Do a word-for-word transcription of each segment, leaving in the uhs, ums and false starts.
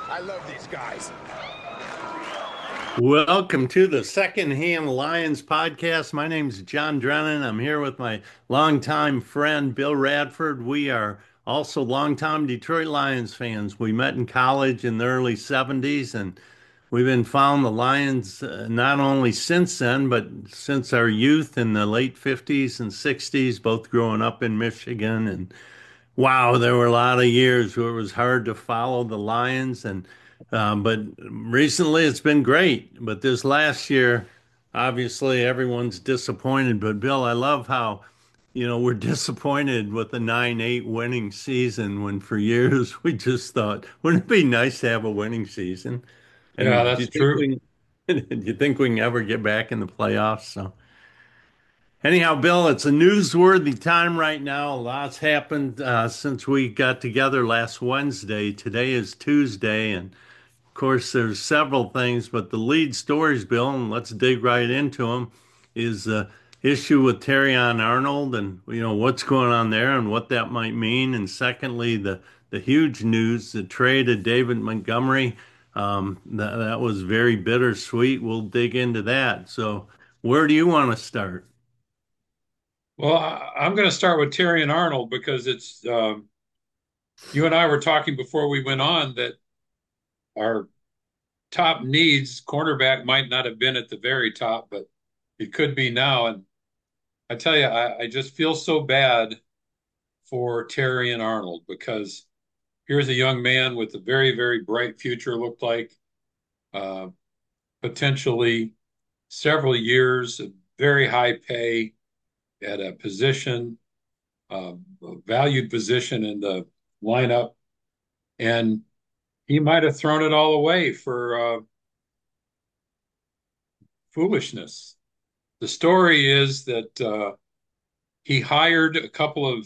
I love these guys. Welcome to the Secondhand Lions podcast. My name is John Drennan. I'm here with my longtime friend Bill Radford. We are also longtime Detroit Lions fans. We met in college in the early seventies, and we've been following the Lions uh, not only since then, but since our youth in the late fifties and sixties, both growing up in Michigan. And wow, there were a lot of years where it was hard to follow the Lions, and um, but recently it's been great. But this last year, obviously everyone's disappointed. But Bill, I love how, you know, we're disappointed with the nine eight winning season when for years we just thought, wouldn't it be nice to have a winning season? Yeah, And do you that's think true. we, do you think we can ever get back in the playoffs? So. Anyhow, Bill, it's a newsworthy time right now. A lot's happened uh, since we got together last Wednesday. Today is Tuesday, and of course, there's several things, but the lead stories, Bill, and let's dig right into them, is the issue with Terrion Arnold and you know what's going on there and what that might mean. And secondly, the the huge news, the trade of David Montgomery. Um, that that was very bittersweet. We'll dig into that. So, where do you want to start? Well, I, I'm going to start with Terry and Arnold because it's um, you and I were talking before we went on that our top needs, cornerback might not have been at the very top, but it could be now. And I tell you, I, I just feel so bad for Terry and Arnold because here's a young man with a very, very bright future, looked like uh, potentially several years of very high pay at a position uh, valued position in the lineup, and he might have thrown it all away for uh, foolishness. The story is that uh, he hired a couple of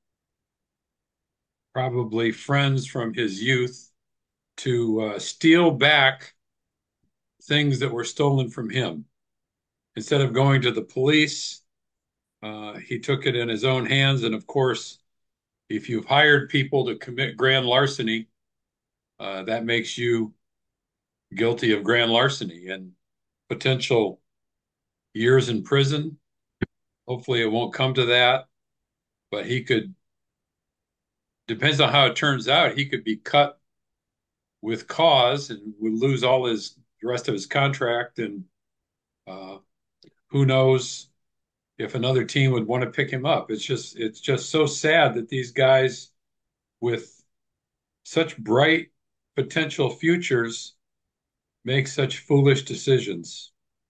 probably friends from his youth to uh, steal back things that were stolen from him. Instead of going to the police, uh, he took it in his own hands. And of course, if you've hired people to commit grand larceny, uh, that makes you guilty of grand larceny and potential years in prison. Hopefully, it won't come to that, but he could, depends on how it turns out, he could be cut with cause and would lose all his, the rest of his contract. And uh, who knows if another team would want to pick him up. It's just, it's just so sad that these guys with such bright potential futures make such foolish decisions.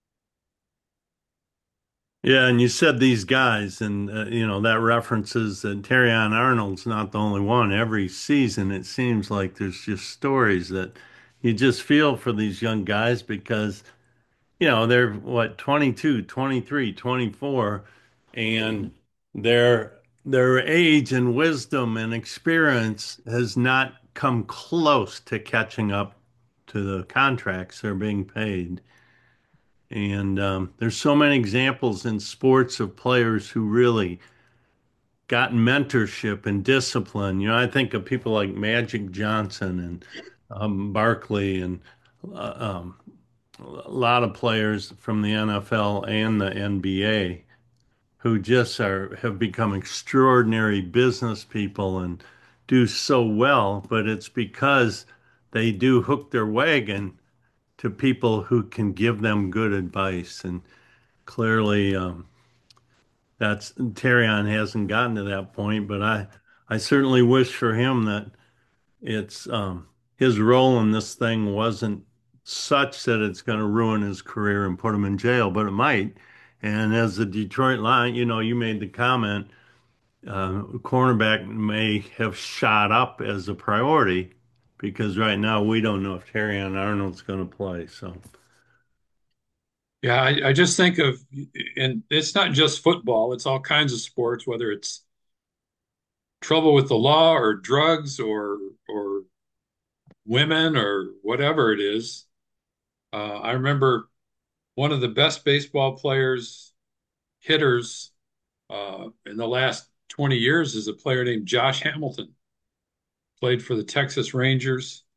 Yeah, and you said these guys, and uh, you know that references that Terrion Arnold's not the only one. Every season, it seems like there's just stories that you just feel for these young guys because you know they're what twenty-two, twenty-three, twenty-four, and their their age and wisdom and experience has not come close to catching up to the contracts they're being paid. And um, there's so many examples in sports of players who really got mentorship and discipline. You know, I think of people like Magic Johnson and um, Barkley and uh, um, a lot of players from the N F L and the N B A who just are have become extraordinary business people and do so well, but it's because they do hook their wagon to people who can give them good advice. And clearly, um, that's Terrion hasn't gotten to that point, but I I certainly wish for him that it's um, his role in this thing wasn't such that it's going to ruin his career and put him in jail, but it might. And as the Detroit Lion, you know, you made the comment, uh, cornerback may have shot up as a priority because right now we don't know if Terrion Arnold's going to play. So. Yeah, I, I just think of, and it's not just football, it's all kinds of sports, whether it's trouble with the law or drugs or or women or whatever it is. Uh, I remember one of the best baseball players, hitters uh, in the last twenty years is a player named Josh Hamilton, played for the Texas Rangers.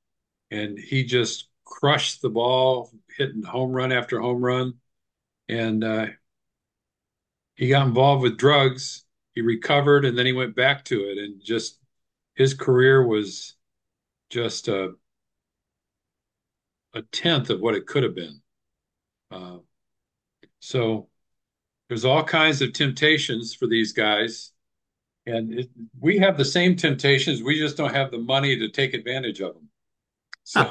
and he just crushed the ball, hitting home run after home run. And uh, he got involved with drugs. He recovered, and then he went back to it, and just his career was just a, a tenth of what it could have been. Uh, so there's all kinds of temptations for these guys, and it, we have the same temptations. We just don't have the money to take advantage of them. So,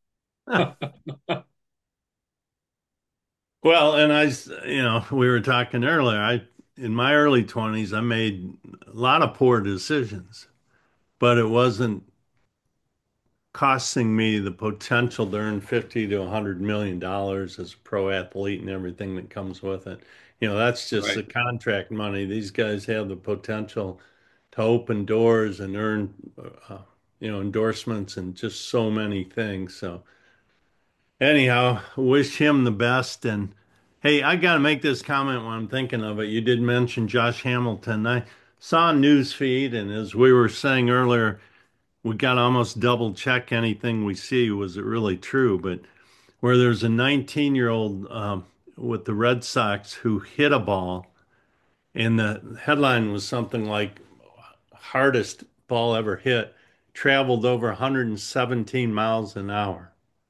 Well, and I, s- you know, we were talking earlier. I, in my early twenties, I made a lot of poor decisions, but it wasn't costing me the potential to earn fifty to a hundred million dollars as a pro athlete and everything that comes with it. You know, that's just the right. contract money. These guys have the potential to open doors and earn, uh, you know, endorsements and just so many things. So, anyhow, wish him the best. And hey, I got to make this comment when I'm thinking of it. You did mention Josh Hamilton. I saw a news feed, and as we were saying earlier, we got to almost double check anything we see. Was it really true? But where there's a nineteen year old um, with the Red Sox who hit a ball, and the headline was something like hardest ball ever hit, traveled over one hundred seventeen miles an hour.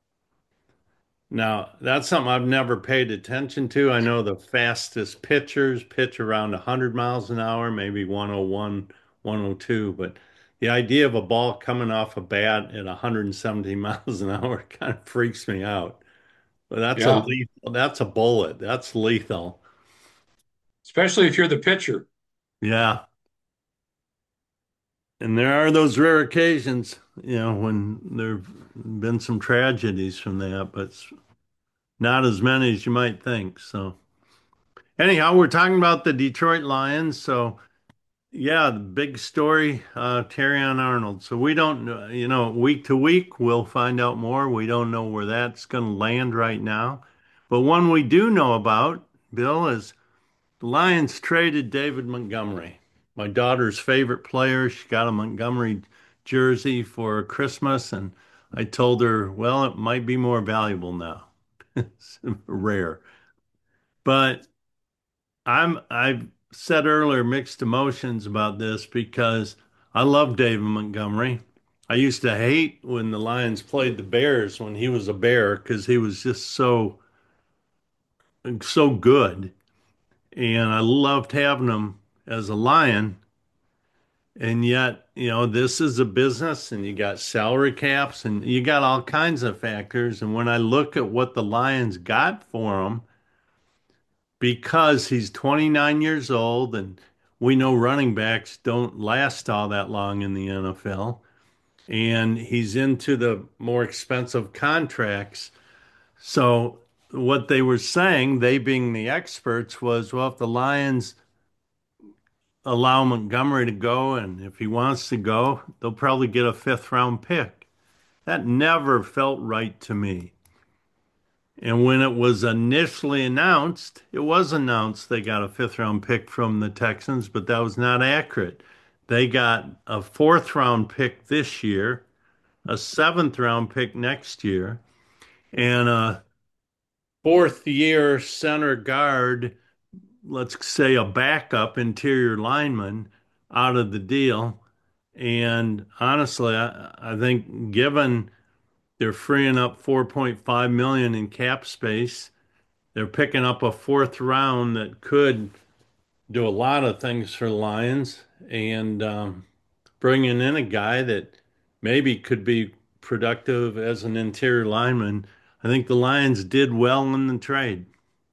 Now, that's something I've never paid attention to. I know the fastest pitchers pitch around one hundred miles an hour, maybe one oh one, one oh two, but the idea of a ball coming off a bat at one hundred seventy miles an hour kind of freaks me out. But that's a Yeah. lethal, that's a bullet. That's lethal. Especially if you're the pitcher. Yeah. And there are those rare occasions, you know, when there've been some tragedies from that, but it's not as many as you might think. So anyhow, we're talking about the Detroit Lions. So yeah, the big story, uh, Terrion Arnold. So we don't, know- you know, week to week, we'll find out more. We don't know where that's going to land right now. But one we do know about, Bill, is the Lions traded David Montgomery, my daughter's favorite player. She got a Montgomery jersey for Christmas, and I told her, well, it might be more valuable now. It's rare. But I'm I've said earlier mixed emotions about this because I love David Montgomery. I used to hate when the Lions played the Bears when he was a Bear because he was just so so good, and I loved having him as a Lion. And yet, you know, this is a business, and you got salary caps, and you got all kinds of factors. And when I look at what the Lions got for him, because he's twenty-nine years old and we know running backs don't last all that long in the N F L, and he's into the more expensive contracts. So what they were saying, they being the experts, was, well, if the Lions allow Montgomery to go and if he wants to go, they'll probably get a fifth round pick. That never felt right to me. And when it was initially announced, it was announced they got a fifth round pick from the Texans, but that was not accurate. They got a fourth round pick this year, a seventh round pick next year, and a fourth year center guard, let's say a backup interior lineman out of the deal. And honestly, I, I think given they're freeing up four point five million in cap space, they're picking up a fourth round that could do a lot of things for the Lions and um, bringing in a guy that maybe could be productive as an interior lineman. I think the Lions did well in the trade.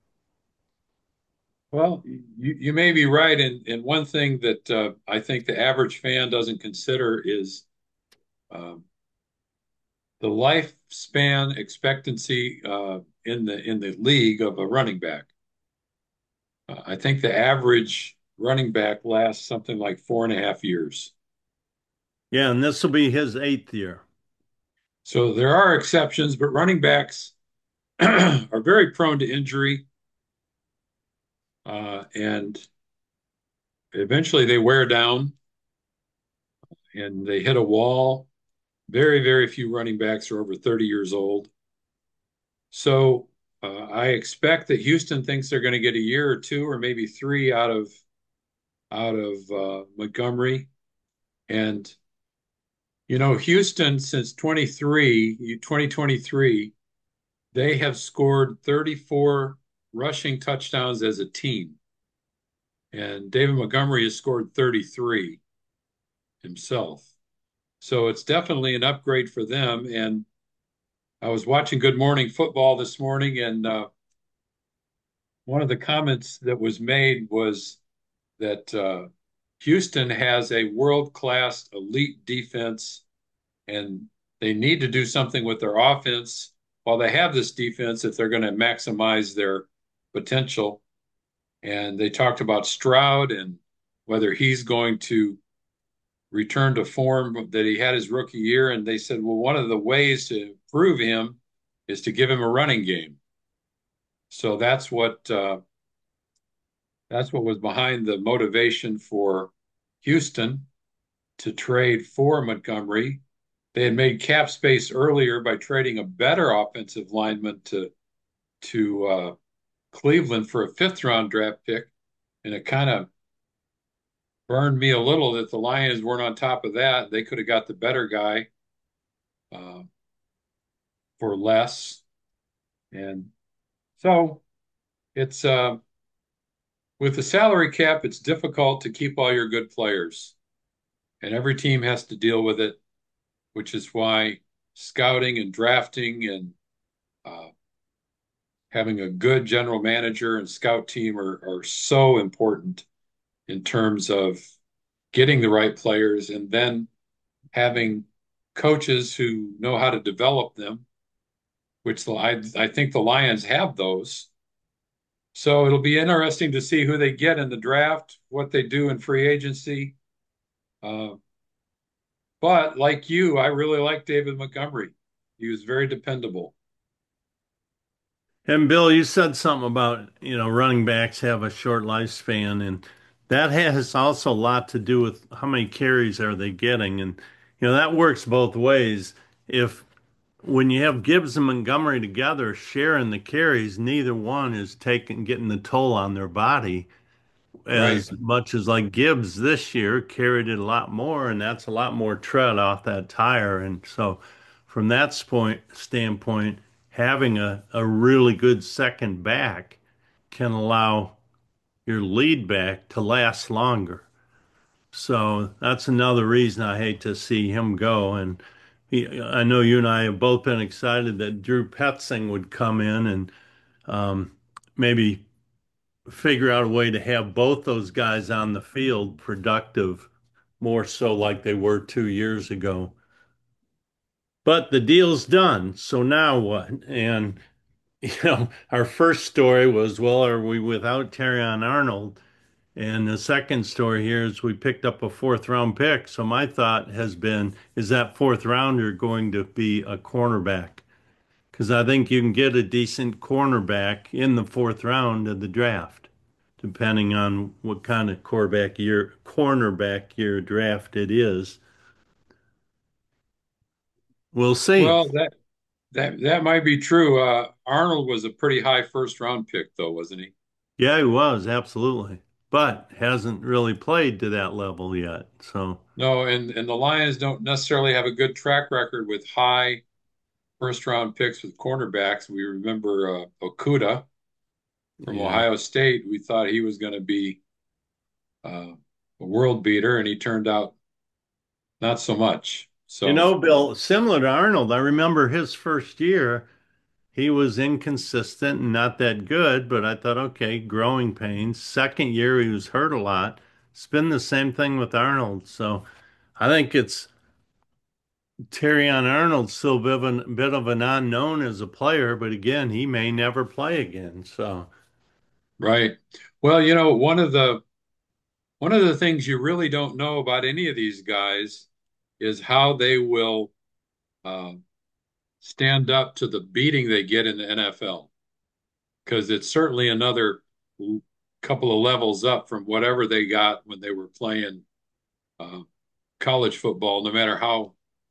Well, you, you may be right. And, and one thing that uh, I think the average fan doesn't consider is um, the lifespan expectancy uh, in the in the league of a running back. Uh, I think the average running back lasts something like four and a half years. Yeah, and this will be his eighth year. So there are exceptions, but running backs are very prone to injury, uh, and eventually they wear down and they hit a wall. Very, very few running backs are over thirty years old. So uh, I expect that Houston thinks they're going to get a year or two or maybe three out of out of uh, Montgomery. And you know, Houston since twenty-three, twenty twenty-three, they have scored thirty-four rushing touchdowns as a team. And David Montgomery has scored thirty-three himself. So it's definitely an upgrade for them. And I was watching Good Morning Football this morning, and uh, one of the comments that was made was that uh, Houston has a world-class elite defense, and they need to do something with their offense while they have this defense if they're going to maximize their potential. And they talked about Stroud and whether he's going to return to form that he had his rookie year. And they said, well, one of the ways to improve him is to give him a running game. So that's what uh, that's what was behind the motivation for Houston to trade for Montgomery. They had made cap space earlier by trading a better offensive lineman to to uh, Cleveland for a fifth round draft pick, and it kind of burned me a little that the Lions weren't on top of that. They could have got the better guy uh, for less, and so it's uh, with the salary cap, it's difficult to keep all your good players, and every team has to deal with it, which is why scouting and drafting and uh, having a good general manager and scout team are, are so important in terms of getting the right players and then having coaches who know how to develop them, which I, I think the Lions have those. So it'll be interesting to see who they get in the draft, what they do in free agency. Uh, but like you, I really like David Montgomery. He was very dependable. And Bill, you said something about, you know, running backs have a short lifespan, and that has also a lot to do with how many carries are they getting. And, you know, that works both ways. If when you have Gibbs and Montgomery together sharing the carries, neither one is taking getting the toll on their body Right. as much as like Gibbs this year carried it a lot more, and that's a lot more tread off that tire. And so, from that point standpoint, having a, a really good second back can allow your lead back to last longer. So that's another reason I hate to see him go. And he, I know you and I have both been excited that Drew Petzing would come in and um, maybe figure out a way to have both those guys on the field productive, more so like they were two years ago. But the deal's done. So now what? And, you know, our first story was, well, are we without Terrion Arnold? And the second story here is we picked up a fourth round pick. So my thought has been, is that fourth rounder going to be a cornerback? Because I think you can get a decent cornerback in the fourth round of the draft, depending on what kind of cornerback year cornerback year draft it is. We'll see. Well, that that that might be true. Uh, Arnold was a pretty high first round pick, though, wasn't he? Yeah, he was absolutely, but hasn't really played to that level yet. So No, and and the Lions don't necessarily have a good track record with high first round picks with cornerbacks. We remember uh, Okuda from yeah, Ohio State. We thought he was going to be uh, a world beater, and he turned out not so much. you So, know, Bill, similar to Arnold, I remember his first year. He was inconsistent and not that good, but I thought, okay, growing pains. Second year, he was hurt a lot. It's been the same thing with Arnold. So I think it's Terrion Arnold's still a bit of an, bit of an unknown as a player, but again, he may never play again. So, right. Well, you know, one of the one of the things you really don't know about any of these guys is how they will uh, stand up to the beating they get in the N F L, because it's certainly another couple of levels up from whatever they got when they were playing uh, college football, no matter how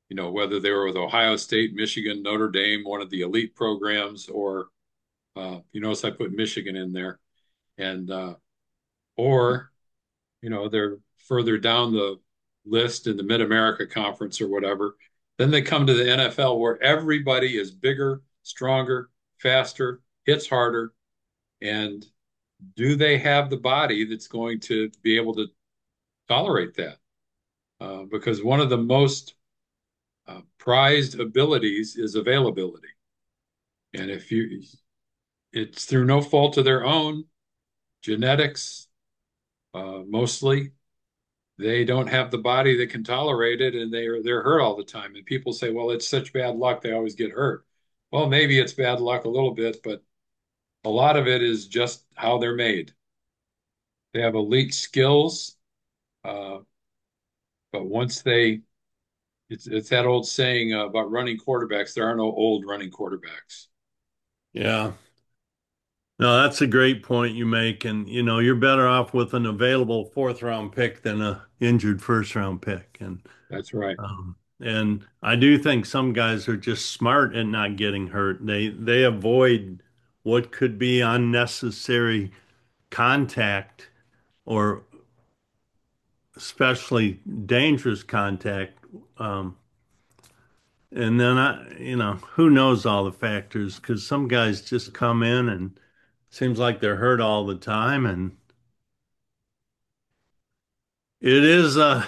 you know, whether they were with Ohio State, Michigan, Notre Dame, one of the elite programs, or uh, you notice I put Michigan in there, and uh, or you know they're further down the list in the Mid America Conference or whatever. Then they come to the N F L where everybody is bigger, stronger, faster, hits harder, and do they have the body that's going to be able to tolerate that? Uh, because one of the most uh, prized abilities is availability. And if you, it's through no fault of their own, genetics, uh, mostly, they don't have the body that can tolerate it, and they are they're hurt all the time. And people say, "Well, it's such bad luck; they always get hurt." Well, maybe it's bad luck a little bit, but a lot of it is just how they're made. They have elite skills, uh, but once they, it's it's that old saying uh, about running quarterbacks. There are no old running quarterbacks. Yeah. No, that's a great point you make. And, you know, you're better off with an available fourth round pick than a injured first round pick. And, That's right. um, and I do think some guys are just smart at not getting hurt. They they avoid what could be unnecessary contact or especially dangerous contact. Um, and then I, you know, who knows all the factors because some guys just come in and seems like they're hurt all the time, and it is, uh,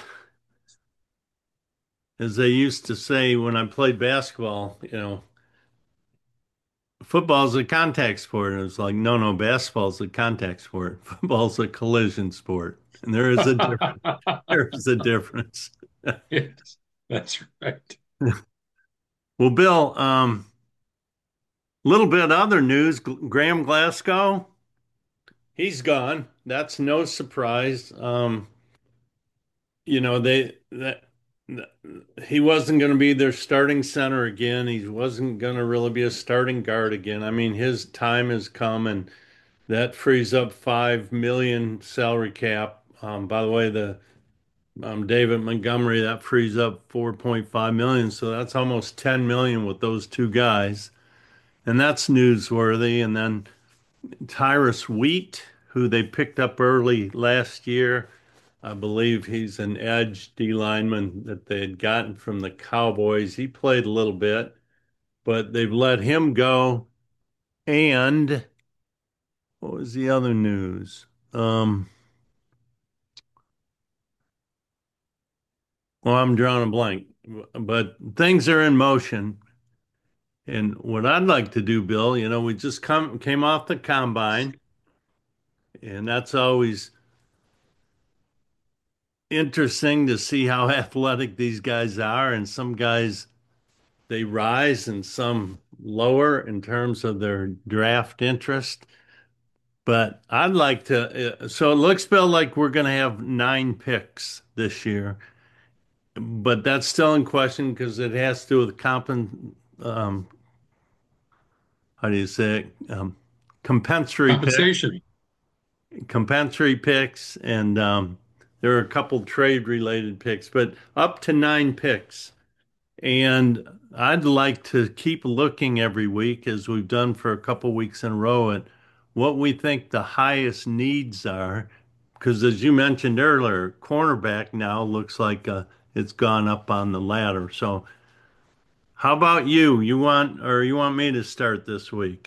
as they used to say when I played basketball, you know, football's a contact sport. And it's like, no, no, basketball's a contact sport. Football's a collision sport. And there is a difference. There is a difference. Yes, that's right. Well, Bill, um, little bit other news. Graham Glasgow, he's gone. That's no surprise. Um, you know, they that he wasn't going to be their starting center again. He wasn't going to really be a starting guard again. I mean, his time has come, and that frees up five million salary cap. Um, by the way, the um, David Montgomery that frees up four point five million, so that's almost ten million with those two guys, and that's newsworthy. And then Tyrus Wheat, who they picked up early last year. I believe he's an edge D lineman that they had gotten from the Cowboys. He played a little bit, but they've let him go. And what was the other news? Um, well, I'm drawing a blank, but things are in motion. And what I'd like to do, Bill, you know, we just come came off the combine, and that's always interesting to see how athletic these guys are. And some guys they rise and some lower in terms of their draft interest. But I'd like to, uh, so it looks, Bill, like we're going to have nine picks this year, but that's still in question because it has to do with comp, um, how do you say it? Um, compensatory pick, Compensation. compensatory picks, and um, there are a couple trade related picks, but up to nine picks. And I'd like to keep looking every week, as we've done for a couple weeks in a row, at what we think the highest needs are. Because as you mentioned earlier, cornerback now looks like uh, it's gone up on the ladder. So how about you? You want, or you want me to start this week?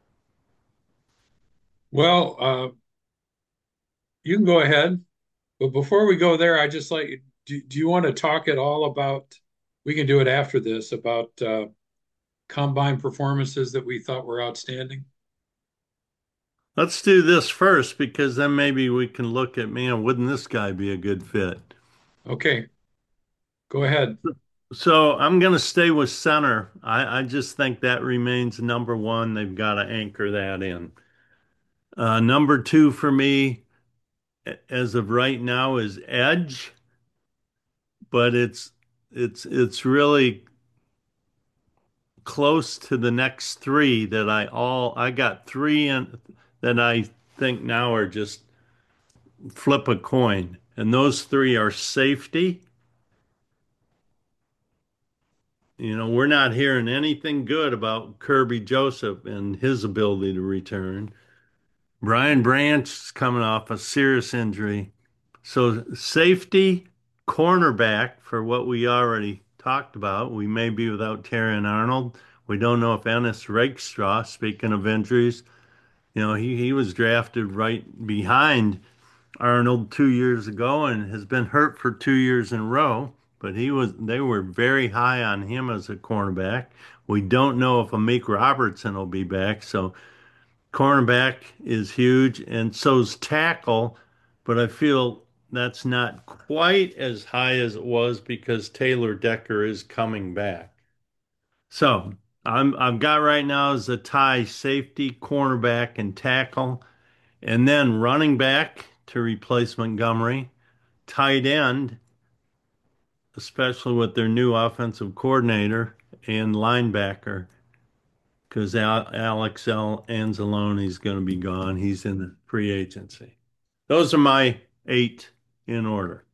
Well, uh, you can go ahead. But before we go there, I just like, do, do you want to talk at all about, we can do it after this, about uh, combine performances that we thought were outstanding? Let's do this first because then maybe we can look at, man, wouldn't this guy be a good fit? Okay, go ahead. So I'm going to stay with center. I, I just think that remains number one. They've got to anchor that in. Uh, number two for me, as of right now, is edge, but it's it's it's really close to the next three that I all I got three in that I think now are just flip a coin, and those three are safety, you know, we're not hearing anything good about Kirby Joseph and his ability to return. Brian Branch is coming off a serious injury. So safety, cornerback for what we already talked about. We may be without Terrion Arnold. We don't know if Ennis Rakestraw, speaking of injuries, you know, he, he was drafted right behind Arnold two years ago and has been hurt for two years in a row. But he was they were very high on him as a cornerback. We don't know if Amik Robertson will be back. So cornerback is huge, and so's tackle, but I feel that's not quite as high as it was because Taylor Decker is coming back. So I'm I've got right now is a tie safety, cornerback, and tackle, and then running back to replace Montgomery, tight end, especially with their new offensive coordinator, and linebacker because Alex Anzalone is going to be gone. He's in the free agency. Those are my eight in order.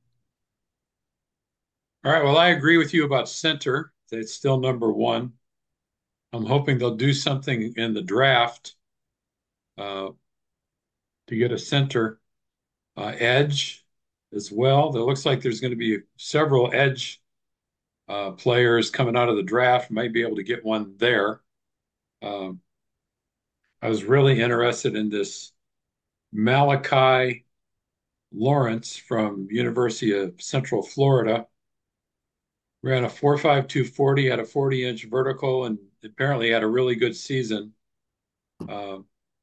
All right. Well, I agree with you about center. It's still number one. I'm hoping they'll do something in the draft uh, to get a center uh, edge as well. It looks like there's going to be several edge uh, players coming out of the draft. Might be able to get one there. Um, I was really interested in this Malachi Lawrence from University of Central Florida. Ran a four five two forty, had a forty inch vertical, and apparently had a really good season. Um,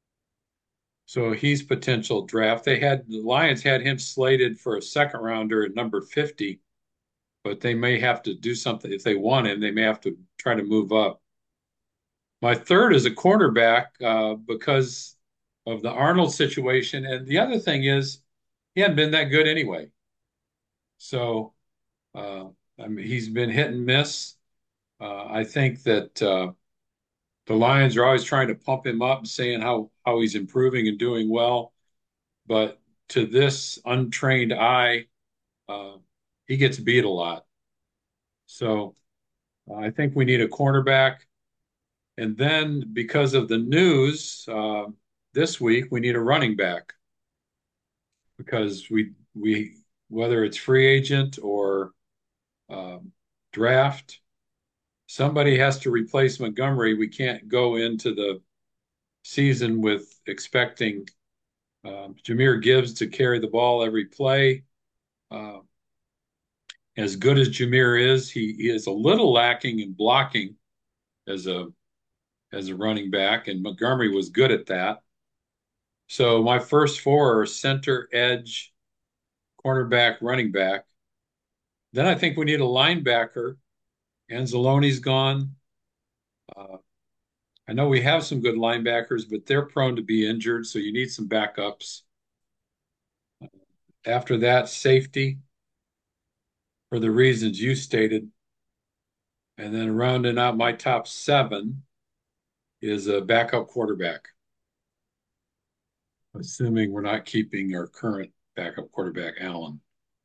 so he's potential draft. They had the Lions had him slated for a second rounder at number fifty, but they may have to do something if they want him. They may have to try to move up. My third is a cornerback uh, because of the Arnold situation, and the other thing is he hadn't been that good anyway. So uh, I mean, he's been hit and miss. Uh, I think that uh, the Lions are always trying to pump him up, saying how how he's improving and doing well. But to this untrained eye, uh, he gets beat a lot. So uh, I think we need a cornerback. And then because of the news uh, this week, we need a running back because we we whether it's free agent or um, draft, somebody has to replace Montgomery. We can't go into the season with expecting um, Jahmyr Gibbs to carry the ball every play. Uh, as good as Jahmyr is, he, he is a little lacking in blocking as a as a running back, and Montgomery was good at that. So my first four are center, edge, cornerback, running back. Then I think we need a linebacker. Anzalone's gone. Uh, I know we have some good linebackers, but they're prone to be injured, so you need some backups. After that, safety for the reasons you stated. And then rounding out my top seven is a backup quarterback, assuming we're not keeping our current backup quarterback, Allen.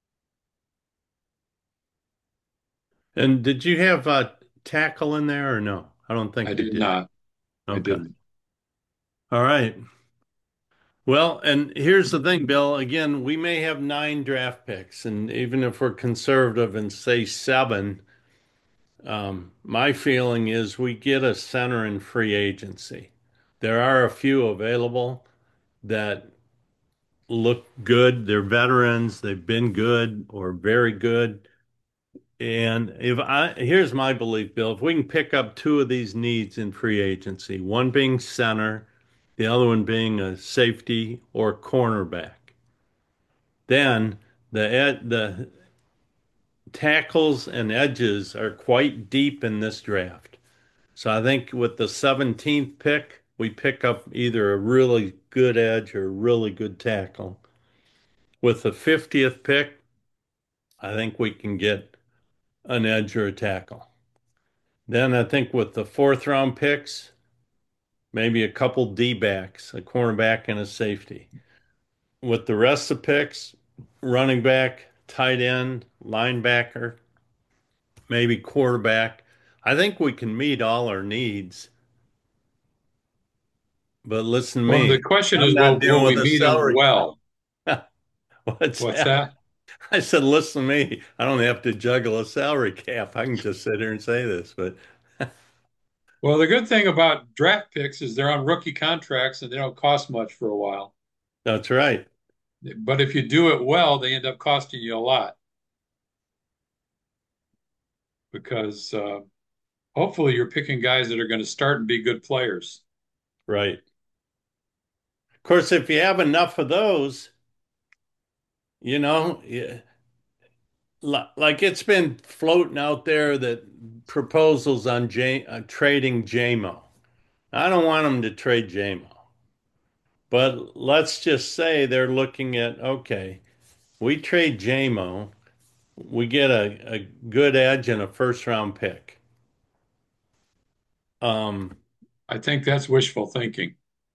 And did you have a tackle in there or no? I don't I think you did did. not. I Okay. didn't. All right. Well, and here's the thing, Bill. Again, we may have nine draft picks, and even if we're conservative and say seven, um, my feeling is we get a center in free agency. There are a few available that look good. They're veterans. They've been good or very good. And if I, here's my belief, Bill, if we can pick up two of these needs in free agency, one being center, the other one being a safety or cornerback, then the ed, the tackles and edges are quite deep in this draft. So I think with the seventeenth pick, we pick up either a really good edge or a really good tackle. With the fiftieth pick, I think we can get an edge or a tackle. Then I think with the fourth round picks, maybe a couple D backs, a cornerback and a safety. With the rest of the picks, running back, tight end, linebacker, maybe quarterback. I think we can meet all our needs, but listen to Well, the me. question I'm is, not will will dealing we with a meet them salary well? cap. What's What's that? that? I said, listen to me. I don't have to juggle a salary cap. I can just sit here and say this, but Well, the good thing about draft picks is they're on rookie contracts and they don't cost much for a while. that's right. But if you do it well, they end up costing you a lot because uh, hopefully you're picking guys that are going to start and be good players. Right. Of course, if you have enough of those, you know, yeah, li- like it's been floating out there that proposals on J uh, trading J M O. I don't want them to trade J M O, but let's just say they're looking at, okay, we trade J M O, we get a, a good edge and a first round pick. Um, I think that's wishful thinking.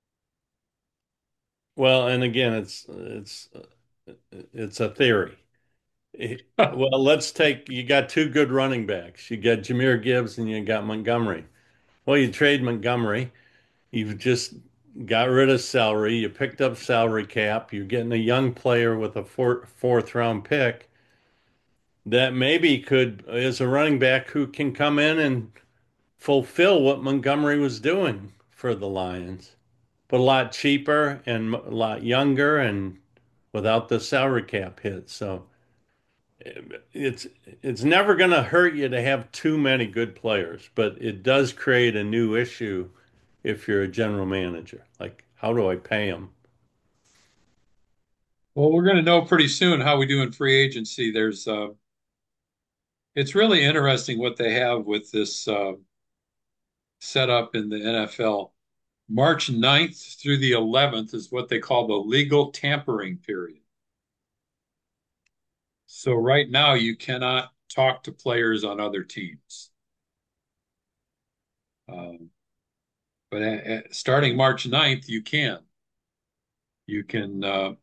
well, and again, it's it's it's a theory. It- well, let's take you got two good running backs. You got Jahmyr Gibbs and you got Montgomery. Well, you trade Montgomery. You've just got rid of salary. You picked up salary cap. You're getting a young player with a four, fourth round pick that maybe could, is a running back who can come in and fulfill what Montgomery was doing for the Lions, but a lot cheaper and a lot younger and without the salary cap hit. So it's it's never going to hurt you to have too many good players, but it does create a new issue if you're a general manager. Like, how do I pay them? Well, we're going to know pretty soon how we do in free agency. There's uh, it's really interesting what they have with this uh, setup in the N F L. March ninth through the eleventh is what they call the legal tampering period. So right now you cannot talk to players on other teams. Um, but at, at, starting March ninth, you can. You can uh,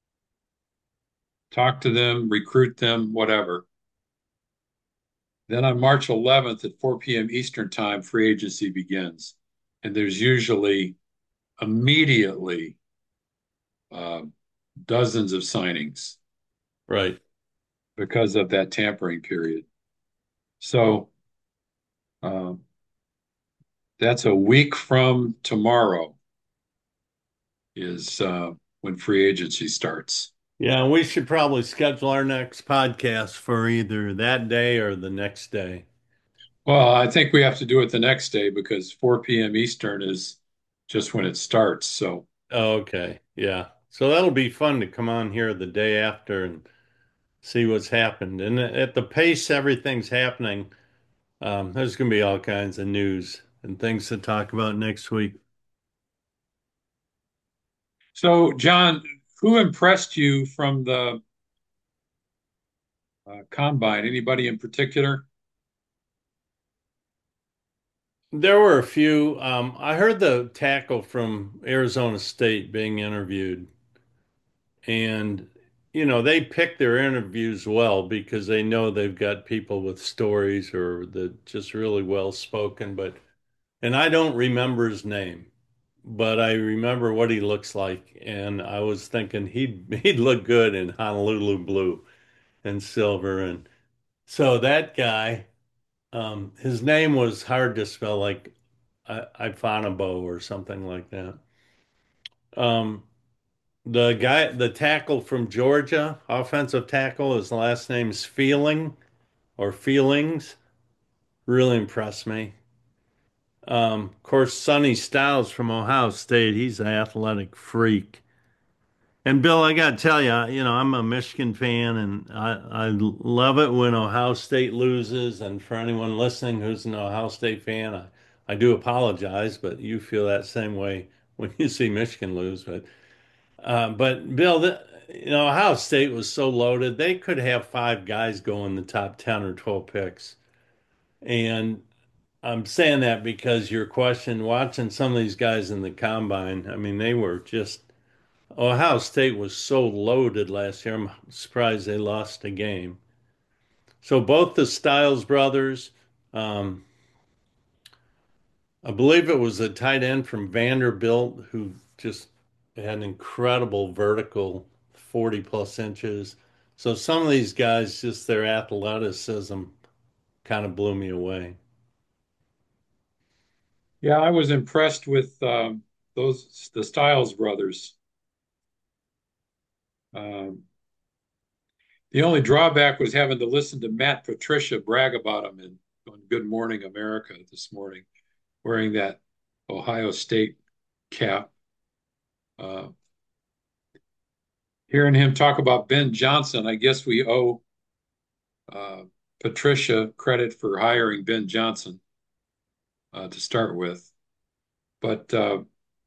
talk to them, recruit them, whatever. Then on March eleventh at four p m. Eastern time, free agency begins. And there's usually immediately uh, dozens of signings Right. because of that tampering period. So um, that's a week from tomorrow is uh, when free agency starts. Yeah, we should probably schedule our next podcast for either that day or the next day. Well, I think we have to do it the next day because four p m. Eastern is just when it starts. So, Oh, okay. Yeah. So that'll be fun to come on here the day after and see what's happened. And at the pace everything's happening, um, there's going to be all kinds of news and things to talk about next week. so John, who impressed you from the uh, combine? Anybody in particular? There were a few. Um, I heard the tackle from Arizona State being interviewed, and you know they pick their interviews well because they know they've got people with stories or that just really well spoken. But and I don't remember his name, but I remember what he looks like, and I was thinking he'd he'd look good in Honolulu blue and silver, and so that guy. Um, his name was hard to spell, like I Ifanabo or something like that. Um, the guy, the tackle from Georgia, offensive tackle, his last name's Feeling or Feelings. Really impressed me. Um, of course, Sonny Styles from Ohio State, he's an athletic freak. And Bill, I got to tell you, you know, I'm a Michigan fan and I, I love it when Ohio State loses. And for anyone listening who's an Ohio State fan, I, I do apologize, but you feel that same way when you see Michigan lose. But uh, but Bill, the, you know, Ohio State was so loaded, they could have five guys go in the top ten or twelve picks. And I'm saying that because your question, watching some of these guys in the combine, I mean, they were just Ohio State was so loaded last year. I'm surprised they lost a game. So both the Styles brothers, um, I believe it was a tight end from Vanderbilt who just had an incredible vertical, forty plus inches. So some of these guys, just their athleticism kind of blew me away. Yeah, I was impressed with um, those the Styles brothers. Um, the only drawback was having to listen to Matt Patricia brag about him in on Good Morning America this morning, wearing that Ohio State cap. Uh, Hearing him talk about Ben Johnson, I guess we owe uh, Patricia credit for hiring Ben Johnson uh, to start with. But uh,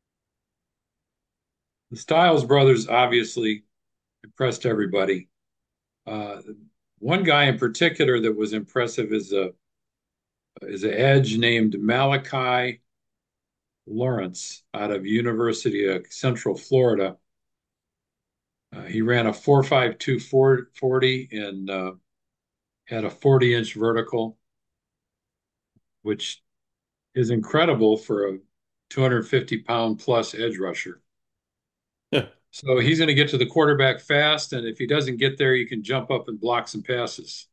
the Styles brothers obviously impressed everybody. Uh, One guy in particular that was impressive is a is an edge named Malachi Lawrence out of University of Central Florida. Uh, he ran a four five two forty and uh, had a forty inch vertical, which is incredible for a two hundred fifty pound plus edge rusher. So he's going to get to the quarterback fast, and if he doesn't get there, you can jump up and block some passes.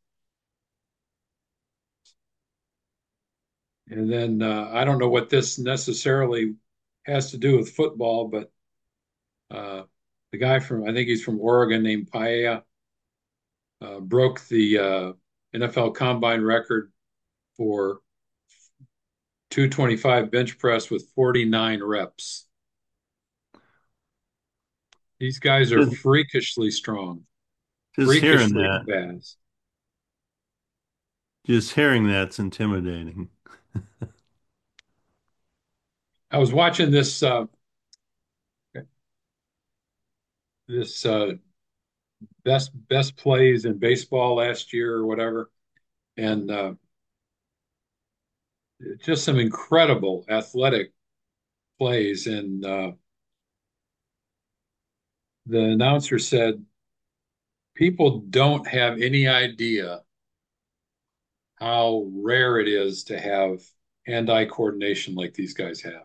And then uh, I don't know what this necessarily has to do with football, but uh, the guy from I think he's from Oregon named Paella uh, broke the uh, N F L Combine record for two twenty-five bench press with forty-nine reps. These guys are Just, freakishly strong, just hearing freakishly that, fast. just hearing that's intimidating. I was watching this uh, this uh, best best plays in baseball last year or whatever, and uh, just some incredible athletic plays. And uh, the announcer said, "People don't have any idea how rare it is to have hand-eye coordination like these guys have."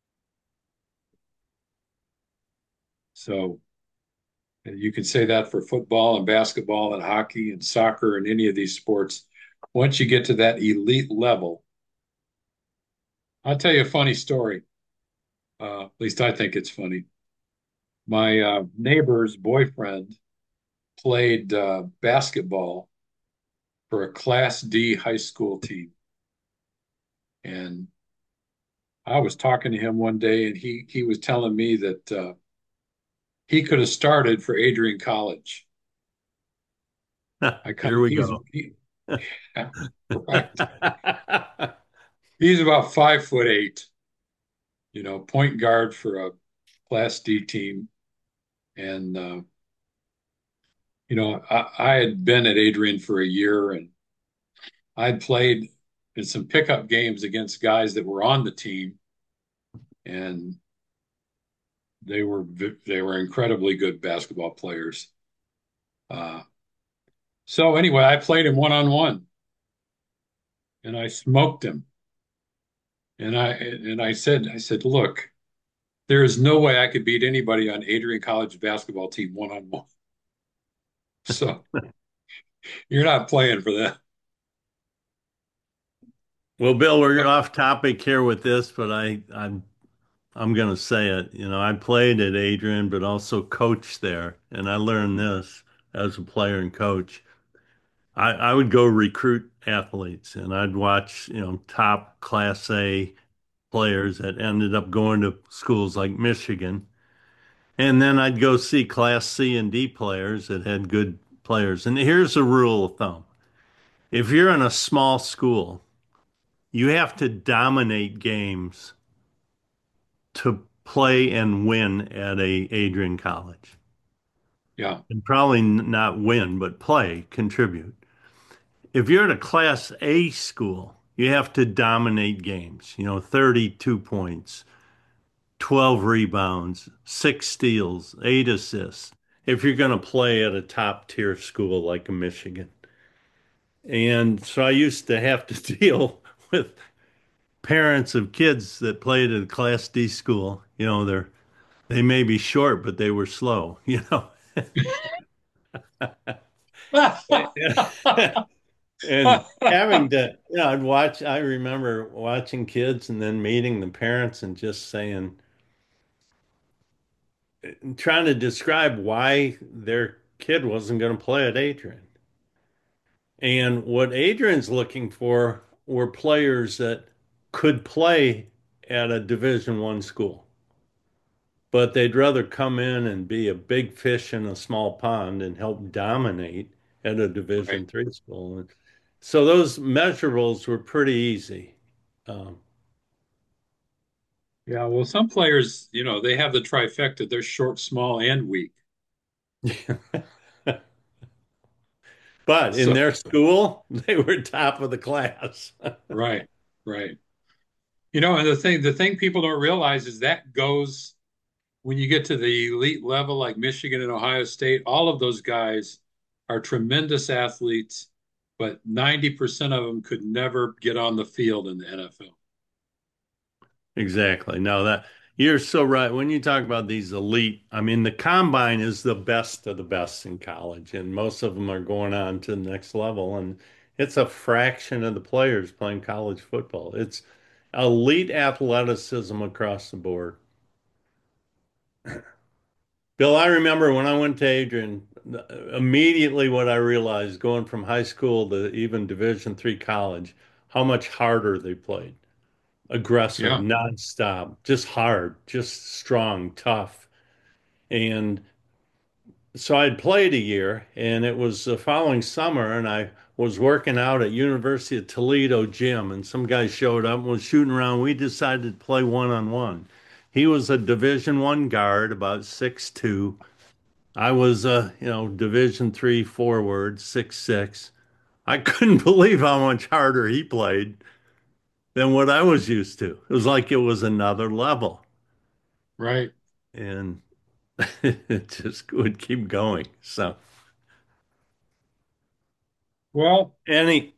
So you could say that for football and basketball and hockey and soccer and any of these sports. Once you get to that elite level, I'll tell you a funny story. Uh, at least I think it's funny. My uh, neighbor's boyfriend played uh, basketball for a Class D high school team. And I was talking to him one day, and he he was telling me that uh, he could have started for Adrian College. I kind Here of we he's go. he, right. He's about five foot eight, you know, point guard for a Class D team, and uh, you know, I, I had been at Adrian for a year, and I'd played in some pickup games against guys that were on the team, and they were they were incredibly good basketball players. Uh, so anyway, I played him one on one, and I smoked him. And I and I said I said, look, there is no way I could beat anybody on Adrian College basketball team one on one. So you're not playing for that. Well, Bill, we're off topic here with this, but I, I'm I'm gonna say it. You know, I played at Adrian, but also coached there, and I learned this as a player and coach. I, I would go recruit athletes, and I'd watch, you know, top Class A players that ended up going to schools like Michigan, and then I'd go see Class C and D players that had good players. And here's a rule of thumb: if you're in a small school, you have to dominate games to play and win at a Adrian College. Yeah, And probably not win, but play, contribute. If you're at a Class A school, you have to dominate games, you know, thirty-two points, twelve rebounds, six steals, eight assists, if you're going to play at a top tier school like a Michigan. And so I used to have to deal with parents of kids that played at a Class D school. You know, they're they may be short, but they were slow, you know. And having to, you know, I'd watch, I remember watching kids and then meeting the parents and just saying, trying to describe why their kid wasn't going to play at Adrian. And what Adrian's looking for were players that could play at a Division One school, but they'd rather come in and be a big fish in a small pond and help dominate at a Right. Division Three school. And so those measurables were pretty easy. Um, Yeah, well, some players, you know, they have the trifecta. They're short, small, and weak. but in So, their school, they were top of the class. right, right. You know, and the thing, the thing people don't realize is that goes when you get to the elite level, like Michigan and Ohio State. All of those guys are tremendous athletes, but ninety percent of them could never get on the field in the N F L. Exactly. No, that you're so right. When you talk about these elite, I mean, the combine is the best of the best in college, and most of them are going on to the next level. And it's a fraction of the players playing college football. It's elite athleticism across the board. Bill, I remember when I went to Adrian, immediately what I realized going from high school to even Division three college, how much harder they played. Aggressive, Yeah, nonstop, just hard, just strong, tough. And so I'd played a year, and it was the following summer, and I was working out at University of Toledo gym, and some guy showed up and was shooting around. We decided to play one on one. He was a Division One guard, about six two. I was a, you know, Division Three forward, six six. I couldn't believe how much harder he played than what I was used to. It was like it was another level. right. And it just would keep going. So, Well, any,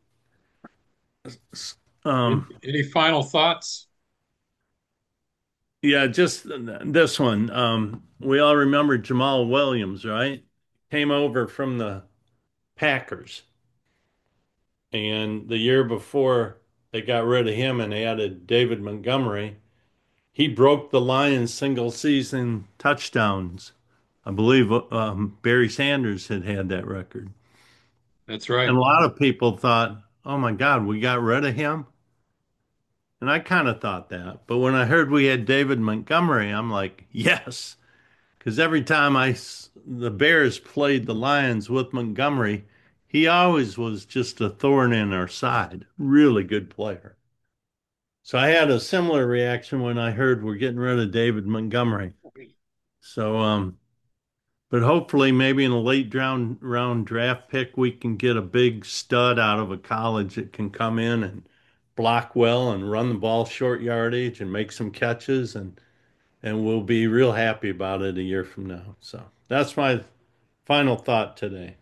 in, um, any final thoughts? yeah, just this one. Um, we all remember Jamal Williams, right? Came over from the Packers, and the year before they got rid of him and added David Montgomery, he broke the Lions' single season touchdowns. I believe um, Barry Sanders had had that record. That's And right. a lot of people thought, oh my God, we got rid of him. And I kind of thought that. But when I heard we had David Montgomery, I'm like, yes. Because every time I, s- the Bears played the Lions with Montgomery, he always was just a thorn in our side. Really good player. So I had a similar reaction when I heard we're getting rid of David Montgomery. So, um, but hopefully, maybe in a late round round draft pick, we can get a big stud out of a college that can come in and block well and run the ball short yardage and make some catches, and and we'll be real happy about it a year from now. So that's my final thought today.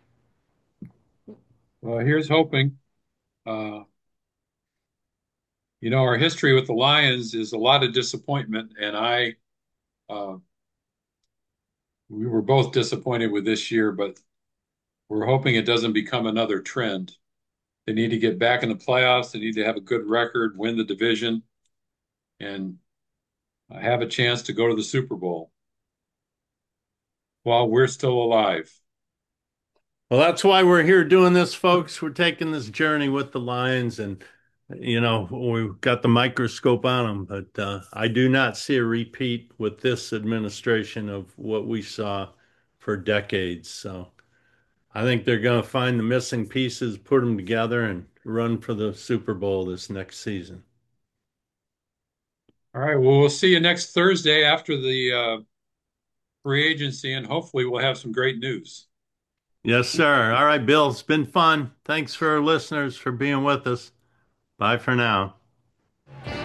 Well, here's hoping. Uh, you know, our history with the Lions is a lot of disappointment, and I, uh, we were both disappointed with this year, but we're hoping it doesn't become another trend. They need to get back in the playoffs. They need to have a good record, win the division, and have a chance to go to the Super Bowl while we're still alive. Well, that's why we're here doing this, folks. We're taking this journey with the Lions, and you know we've got the microscope on them. But uh, I do not see a repeat with this administration of what we saw for decades. So I think they're going to find the missing pieces, put them together, and run for the Super Bowl this next season. All right. Well, we'll see you next Thursday after the uh, free agency, and hopefully we'll have some great news. Yes, sir. All right, Bill. It's been fun. Thanks for our listeners for being with us. Bye for now.